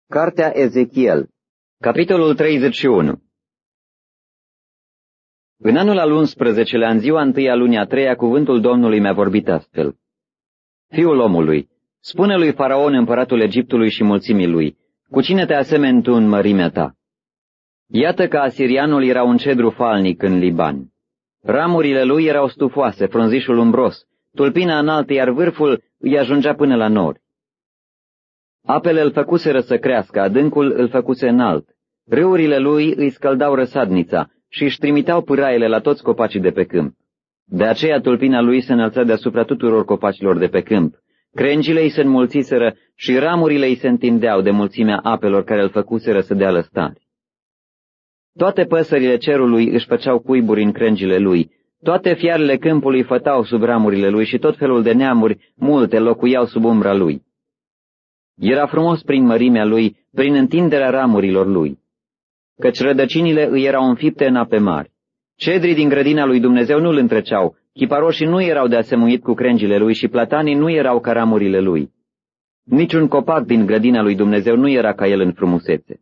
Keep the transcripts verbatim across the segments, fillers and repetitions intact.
Cartea Ezechiel, capitolul treizeci și unu. În anul al unsprezecelea, în ziua întâi a lunii a treia, cuvântul Domnului mi-a vorbit astfel. Fiul omului, spune lui Faraon, împăratul Egiptului și mulțimii lui, cu cine te asemeni tu în mărimea ta? Iată că asirianul era un cedru falnic în Liban. Ramurile lui erau stufoase, frunzișul umbros, tulpina înaltă, iar vârful îi ajungea până la nori. Apele îl făcuseră să crească, adâncul îl făcuse înalt. Râurile lui îi scăldau răsadnița și își trimiteau pâraiele la toți copacii de pe câmp. De aceea tulpina lui se înălța deasupra tuturor copacilor de pe câmp. Crengile îi se înmulțiseră și ramurile îi se întindeau de mulțimea apelor care îl făcuseră să dea lăstari. Toate păsările cerului își făceau cuiburi în crengile lui, toate fiarele câmpului fătau sub ramurile lui și tot felul de neamuri multe locuiau sub umbra lui. Era frumos prin mărimea lui, prin întinderea ramurilor lui, căci rădăcinile îi erau înfipte în ape mari. Cedrii din grădina lui Dumnezeu nu îl întreceau, chiparoșii nu erau de asemuit cu crengile lui și platanii nu erau ca ramurile lui. Niciun copac din grădina lui Dumnezeu nu era ca el în frumusețe.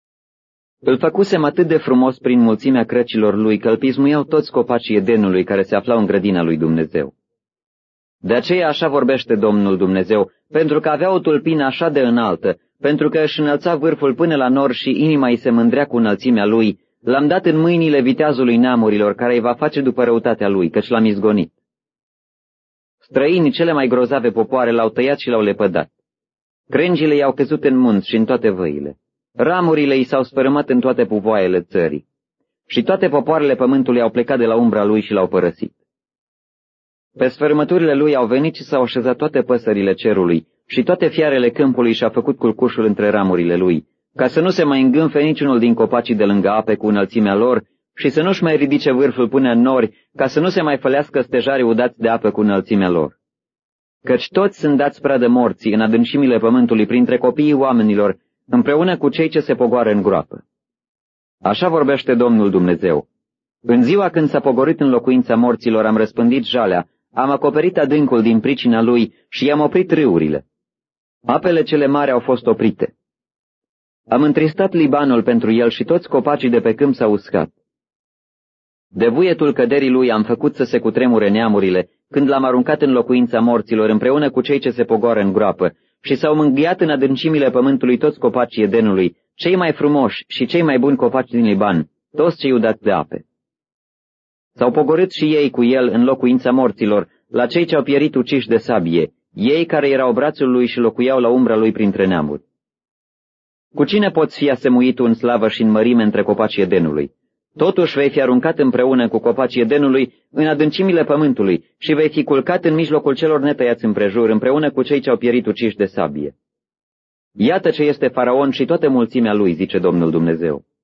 Îl făcusem atât de frumos prin mulțimea crăcilor lui că îl pismuiau toți copacii Edenului care se aflau în grădina lui Dumnezeu. De aceea așa vorbește Domnul Dumnezeu, pentru că avea o tulpină așa de înaltă, pentru că își înălța vârful până la nor și inima îi se mândrea cu înălțimea lui, l-am dat în mâinile viteazului neamurilor, care îi va face după răutatea lui, căci l-am izgonit. Străinii, cele mai grozave popoare, l-au tăiat și l-au lepădat. Crengile i-au căzut în munți și în toate văile. Ramurile i s-au sfărâmat în toate puvoaiele țării. Și toate popoarele pământului au plecat de la umbra lui și l-au părăsit. Pe sfărâmăturile lui au venit și s-au așezat toate păsările cerului și toate fiarele câmpului și-a făcut culcușul între ramurile lui, ca să nu se mai îngânfe niciunul din copacii de lângă ape cu înălțimea lor și să nu-și mai ridice vârful până în nori, ca să nu se mai fălească stejarii udați de apă cu înălțimea lor. Căci toți sunt dați pradă morții în adâncimile pământului printre copiii oamenilor, împreună cu cei ce se pogoară în groapă. Așa vorbește Domnul Dumnezeu. În ziua când s-a pogorât în locuința morților, am răspândit jalea, am acoperit adâncul din pricina lui și i-am oprit râurile. Apele cele mari au fost oprite. Am întristat Libanul pentru el și toți copacii de pe câmp s-au uscat. De vuietul căderii lui am făcut să se cutremure neamurile, când l-am aruncat în locuința morților împreună cu cei ce se pogoară în groapă, și s-au mângâiat în adâncimile pământului toți copacii Edenului, cei mai frumoși și cei mai buni copaci din Liban, toți cei udați de ape. S-au pogorât și ei cu el în locuința morților, la cei ce au pierit uciși de sabie, ei care erau brațul lui și locuiau la umbra lui printre neamuri. Cu cine poți fi asemuit în slavă și în mărime între copacii Edenului? Totuși vei fi aruncat împreună cu copacii Edenului în adâncimile pământului și vei fi culcat în mijlocul celor netăiați împrejur, împreună cu cei ce au pierit uciși de sabie. Iată ce este Faraon și toată mulțimea lui, zice Domnul Dumnezeu.